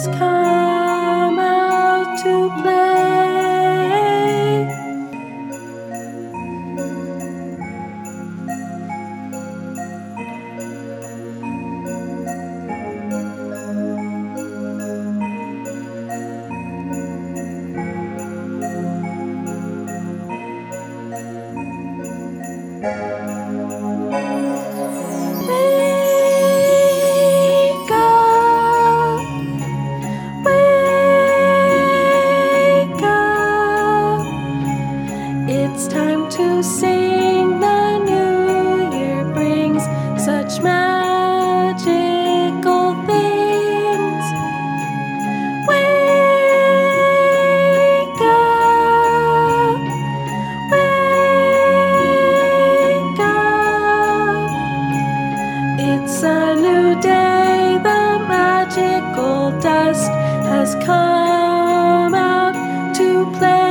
has come out to play. Wake up, wake up. It's time to sing. The new year brings such magical things. Wake up, wake up. It's a new day, the magical dust has come out to play.